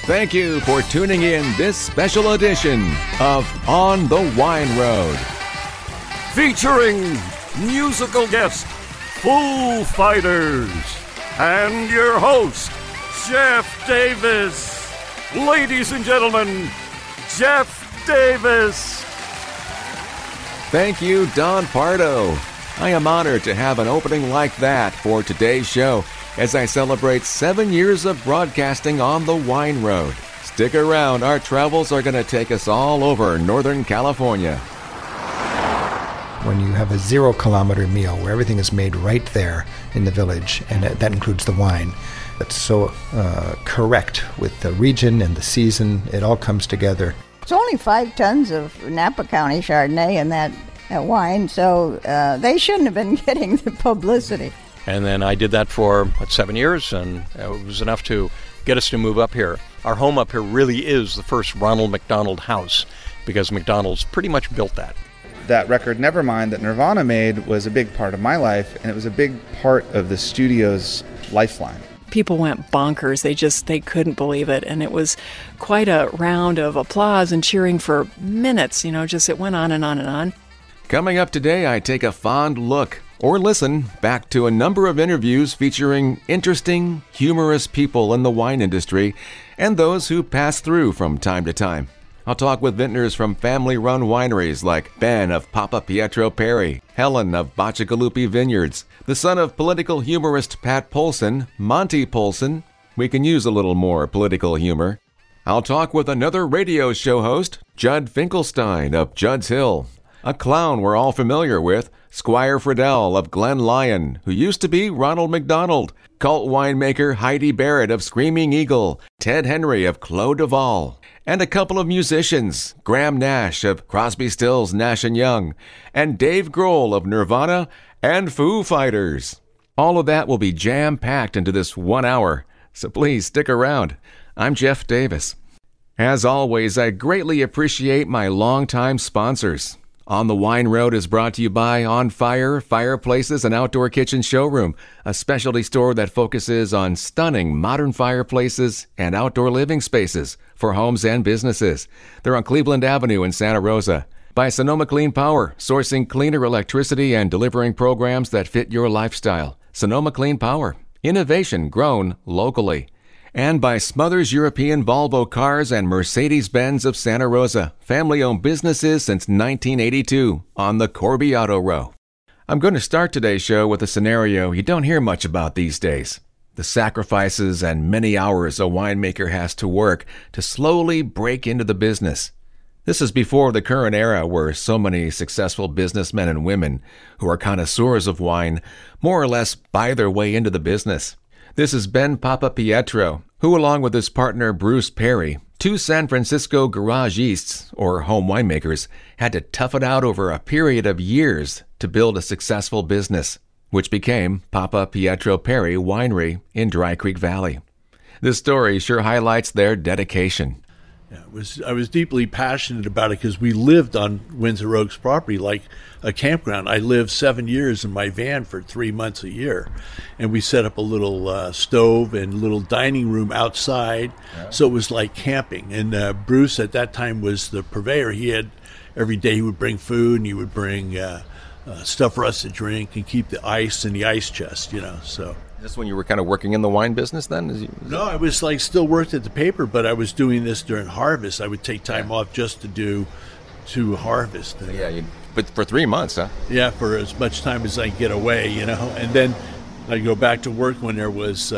Thank you for tuning in this special edition of On the Wine Road. Featuring musical guest, Foo Fighters, and your host, Jeff Davis. Ladies and gentlemen, Jeff Davis. Thank you, Don Pardo. I am honored to have an opening like that for today's show as I celebrate 7 years of broadcasting on the Wine Road. Stick around, our travels are going to take us all over Northern California. When you have a 0-kilometer meal where everything is made right there in the village, and that includes the wine, it's so correct with the region and the season. It all comes together. It's only 5 tons of Napa County Chardonnay in that wine, so they shouldn't have been getting the publicity. And then I did that for 7 years, and it was enough to get us to move up here. Our home up here really is the first Ronald McDonald house, because McDonald's pretty much built that. That record, Nevermind, that Nirvana made was a big part of my life, and it was a big part of the studio's lifeline. People went bonkers. They couldn't believe it. And it was quite a round of applause and cheering for minutes. It went on and on and on. Coming up today, I take a fond look or listen back to a number of interviews featuring interesting, humorous people in the wine industry and those who pass through from time to time. I'll talk with vintners from family-run wineries like Ben of Papa Pietro Perry, Helen of Bacigalupi Vineyards, the son of political humorist Pat Polson, Monty Polson. We can use a little more political humor. I'll talk with another radio show host, Judd Finkelstein of Judd's Hill, a clown we're all familiar with, Squire Friedel of Glen Lyon, who used to be Ronald McDonald, cult winemaker Heidi Barrett of Screaming Eagle, Ted Henry of Clos de Vol, and a couple of musicians, Graham Nash of Crosby, Stills, Nash & Young, and Dave Grohl of Nirvana and Foo Fighters. All of that will be jam-packed into this 1 hour, so please stick around. I'm Jeff Davis. As always, I greatly appreciate my longtime sponsors. On the Wine Road is brought to you by On Fire Fireplaces and Outdoor Kitchen Showroom, a specialty store that focuses on stunning modern fireplaces and outdoor living spaces for homes and businesses. They're on Cleveland Avenue in Santa Rosa. By Sonoma Clean Power, sourcing cleaner electricity and delivering programs that fit your lifestyle. Sonoma Clean Power, innovation grown locally. And by Smothers European Volvo Cars and Mercedes-Benz of Santa Rosa, family-owned businesses since 1982 on the Corby Auto Row. I'm going to start today's show with a scenario you don't hear much about these days. The sacrifices and many hours a winemaker has to work to slowly break into the business. This is before the current era where so many successful businessmen and women who are connoisseurs of wine more or less buy their way into the business. This is Ben Papa Pietro, who along with his partner Bruce Perry, two San Francisco garage yeasts, or home winemakers, had to tough it out over a period of years to build a successful business, which became Papa Pietro Perry Winery in Dry Creek Valley. This story sure highlights their dedication. Yeah, I was deeply passionate about it because we lived on Windsor Oaks property like a campground. I lived 7 years in my van for 3 months a year, and we set up a little stove and little dining room outside, so it was like camping. And Bruce at that time was the purveyor. He had every day he would bring food, and he would bring stuff for us to drink and keep the ice in the ice chest, so. This when you were kind of working in the wine business then? No, I was still worked at the paper, but I was doing this during harvest. I would take time off just to harvest. But for 3 months, huh? Yeah, for as much time as I get away, And then I go back to work when there was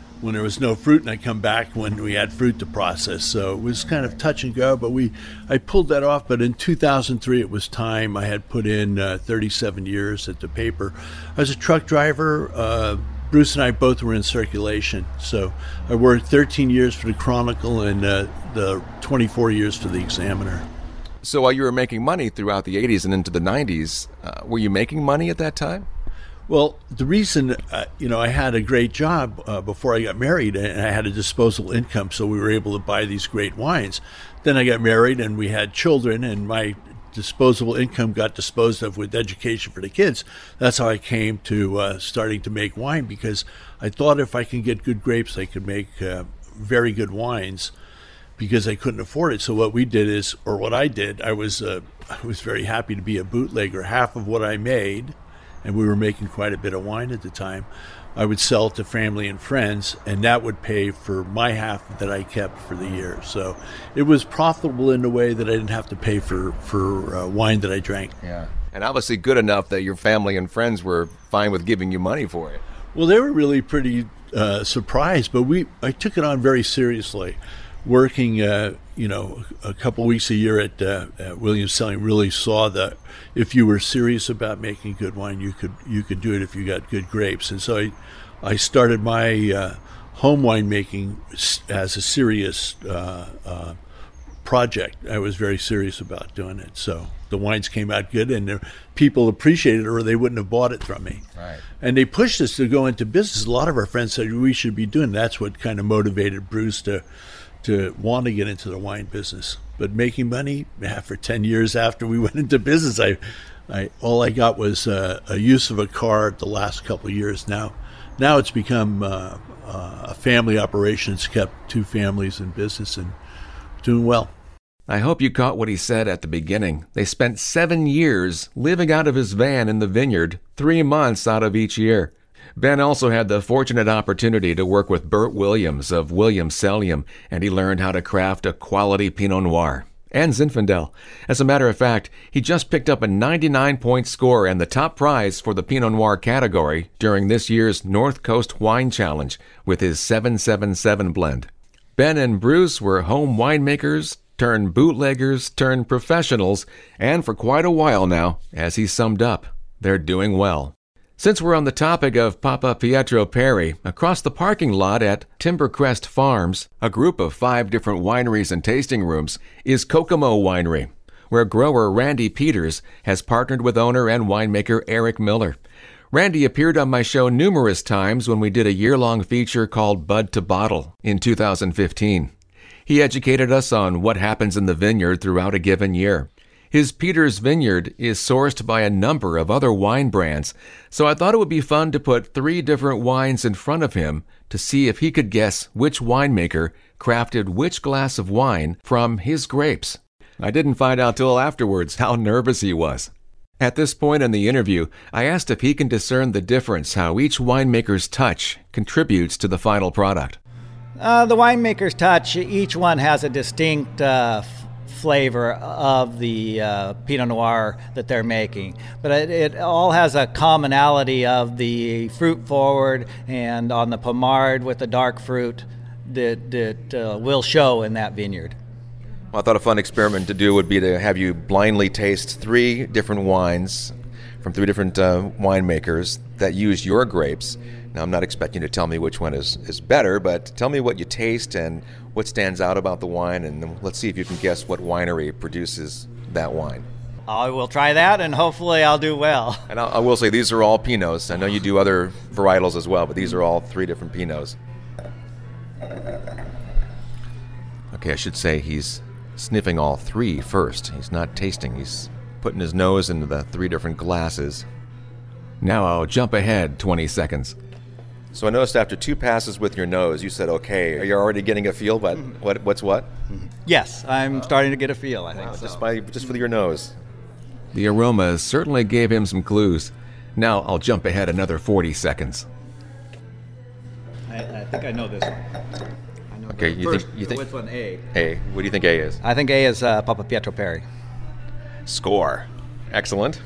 no fruit, and I come back when we had fruit to process. So it was kind of touch and go, but I pulled that off. But in 2003, it was time. I had put in 37 years at the paper. I was a truck driver. Bruce and I both were in circulation. So I worked 13 years for the Chronicle and the 24 years for the Examiner. So while you were making money throughout the 80s and into the 90s, were you making money at that time? Well, the reason, I had a great job before I got married, and I had a disposable income, so we were able to buy these great wines. Then I got married, and we had children, and my disposable income got disposed of with education for the kids. That's how I came to starting to make wine, because I thought if I can get good grapes, I could make very good wines because I couldn't afford it. So what we did is, or what I did, I was very happy to be a bootlegger. Half of what I made, and we were making quite a bit of wine at the time, I would sell to family and friends, and that would pay for my half that I kept for the year. So it was profitable in a way that I didn't have to pay for wine that I drank. Yeah. And obviously good enough that your family and friends were fine with giving you money for it. Well, they were really pretty surprised, but I took it on very seriously. Working, a couple weeks a year at Williams Selling really saw that if you were serious about making good wine, you could do it if you got good grapes. And so I started my home winemaking as a serious project. I was very serious about doing it. So the wines came out good, and people appreciated it, or they wouldn't have bought it from me. Right. And they pushed us to go into business. A lot of our friends said we should be doing. That's what kind of motivated Bruce to want to get into the wine business. But making money, for 10 years after we went into business, all I got was a use of a car the last couple of years. Now it's become a family operation. It's kept 2 families in business and doing well. I hope you caught what he said at the beginning. They spent 7 years living out of his van in the vineyard, 3 months out of each year. Ben also had the fortunate opportunity to work with Bert Williams of Williams Sellium, and he learned how to craft a quality Pinot Noir. And Zinfandel. As a matter of fact, he just picked up a 99-point score and the top prize for the Pinot Noir category during this year's North Coast Wine Challenge with his 777 blend. Ben and Bruce were home winemakers, turned bootleggers, turned professionals, and for quite a while now, as he summed up, they're doing well. Since we're on the topic of Papa Pietro Perri, across the parking lot at Timbercrest Farms, a group of 5 different wineries and tasting rooms, is Kokomo Winery, where grower Randy Peters has partnered with owner and winemaker Eric Miller. Randy appeared on my show numerous times when we did a year-long feature called Bud to Bottle in 2015. He educated us on what happens in the vineyard throughout a given year. His Peters Vineyard is sourced by a number of other wine brands, so I thought it would be fun to put 3 different wines in front of him to see if he could guess which winemaker crafted which glass of wine from his grapes. I didn't find out till afterwards how nervous he was. At this point in the interview, I asked if he can discern the difference how each winemaker's touch contributes to the final product. The winemaker's touch, each one has a distinct flavor of the Pinot Noir that they're making. But it all has a commonality of the fruit forward and on the Pommard with the dark fruit that will show in that vineyard. Well, I thought a fun experiment to do would be to have you blindly taste 3 different wines from 3 different winemakers that use your grapes. Now, I'm not expecting you to tell me which one is better, but tell me what you taste and what stands out about the wine, and then let's see if you can guess what winery produces that wine. I will try that, and hopefully I'll do well. And I will say these are all Pinots. I know you do other varietals as well, but these are all 3 different Pinots. Okay, I should say he's sniffing all 3 first. He's not tasting. He's putting his nose into the 3 different glasses. Now I'll jump ahead 20 seconds. So I noticed after 2 passes with your nose, you said, okay, are you already getting a feel? But what's what? Yes, I'm starting to get a feel, I think so. Just with your nose. The aroma certainly gave him some clues. Now I'll jump ahead another 40 seconds. I think I know this one. I know Okay, you think which one? A. A. What do you think A is? I think A is Papa Pietro Perri. Score. Excellent.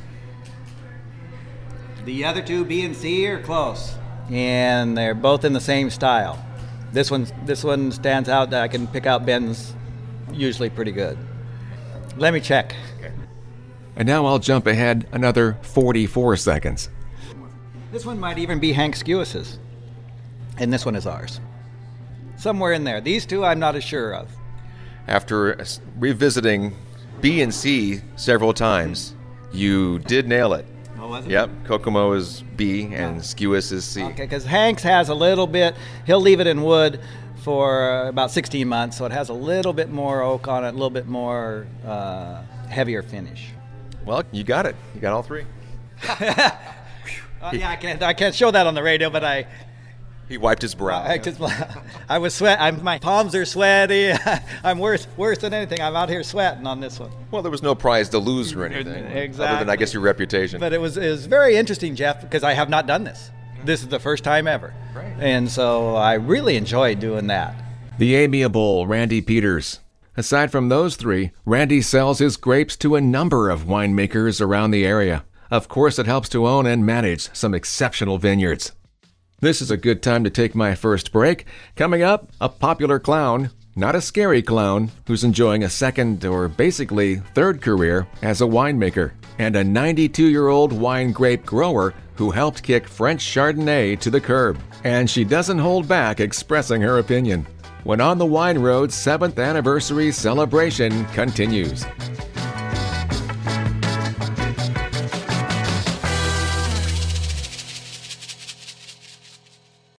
The other 2, B and C, are close, and they're both in the same style. This one stands out. That I can pick out Ben's usually pretty good. Let me check. Okay. And now I'll jump ahead another 44 seconds. This one might even be Hank Skewis', and this one is ours. Somewhere in there. These 2 I'm not as sure of. After revisiting B and C several times, you did nail it. Oh, was it? Yep, Kokomo is B and Skewis is C. Okay, because Hank's has a little bit, he'll leave it in wood for about 16 months, so it has a little bit more oak on it, a little bit more heavier finish. Well, you got it. You got all 3. Yeah, I can't show that on the radio, but He wiped his brow. I was sweat. My palms are sweaty. I'm worse than anything. I'm out here sweating on this one. Well, there was no prize to lose or anything. Exactly. Other than, I guess, your reputation. But it was very interesting, Jeff, because I have not done this. This is the first time ever. Right. And so I really enjoyed doing that. The amiable Randy Peters. Aside from those three, Randy sells his grapes to a number of winemakers around the area. Of course, it helps to own and manage some exceptional vineyards. This is a good time to take my first break. Coming up, a popular clown, not a scary clown, who's enjoying a second or basically third career as a winemaker, and a 92-year-old wine grape grower who helped kick French Chardonnay to the curb. And she doesn't hold back expressing her opinion. When On the Wine Road's 7th anniversary celebration continues.